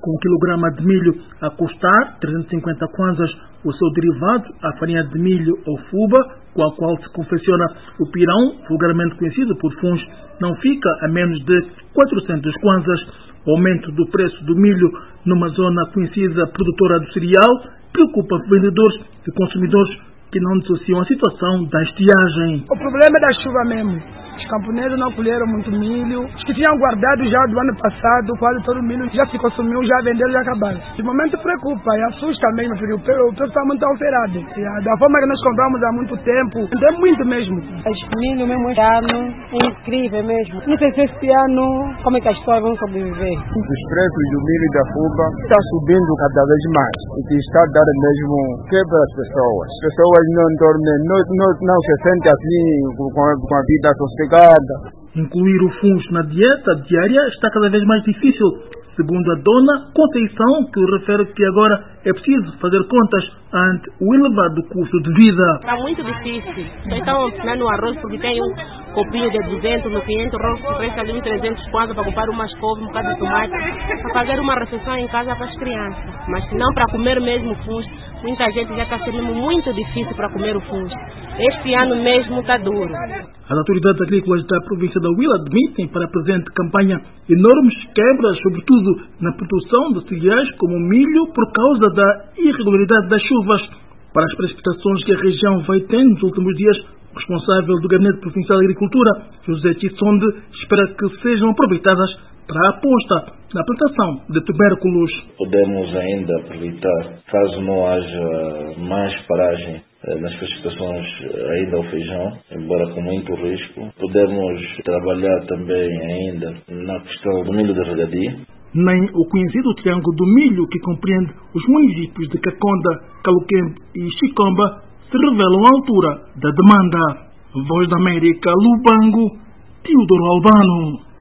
Com o quilograma de milho a custar 350 kwanzas, o seu derivado, a farinha de milho ou fuba, com a qual se confecciona o pirão, vulgarmente conhecido por funs, não fica a menos de 400 kwanzas. O aumento do preço do milho numa zona conhecida produtora do cereal preocupa vendedores e consumidores que não dissociam a situação da estiagem. O problema é da chuva mesmo. Os camponeses não colheram muito milho. Os que tinham guardado já do ano passado, quase todo o milho já se consumiu, já venderam, já acabaram. De momento preocupa e assusta mesmo, porque o preço está muito alterado. Da forma que nós compramos há muito tempo, é muito mesmo. Esse milho mesmo este ano é incrível mesmo. Não sei se este ano, como é que as pessoas vão sobreviver. Os preços do milho e da fuba estão subindo cada vez mais. O que está a dar mesmo quebra as pessoas. As pessoas não dormem, não se sentem assim com a vida sossegada. Incluir o fungo na dieta diária está cada vez mais difícil, segundo a dona Conceição, que refere que agora é preciso fazer contas ante o elevado custo de vida. Está muito difícil. Estão ensinando o arroz porque tem um copinho de 200 no 500 arroz que presta ali 300 kwanza para comprar umas couve, um bocado de tomate, para fazer uma refeição em casa para as crianças. Mas se não para comer mesmo fungo, muita gente já está sendo muito difícil para comer o fungo. Este ano mesmo está duro. As autoridades agrícolas da província da Huila admitem para a presente campanha enormes quebras, sobretudo na produção de cereais como milho, por causa da irregularidade das chuvas. Para as precipitações que a região vai tendo nos últimos dias, o responsável do Gabinete Provincial de Agricultura, José Chissonde, espera que sejam aproveitadas para a aposta na plantação de tubérculos. Podemos ainda aproveitar, caso não haja mais paragem nas precipitações ainda ao feijão, embora com muito risco. Podemos trabalhar também ainda na questão do milho de regadio. Nem o conhecido triângulo do milho, que compreende os municípios de Caconda, Caluquembe e Chicomba, se revelam à altura da demanda. Voz da América, Lubango, Teodoro Albano.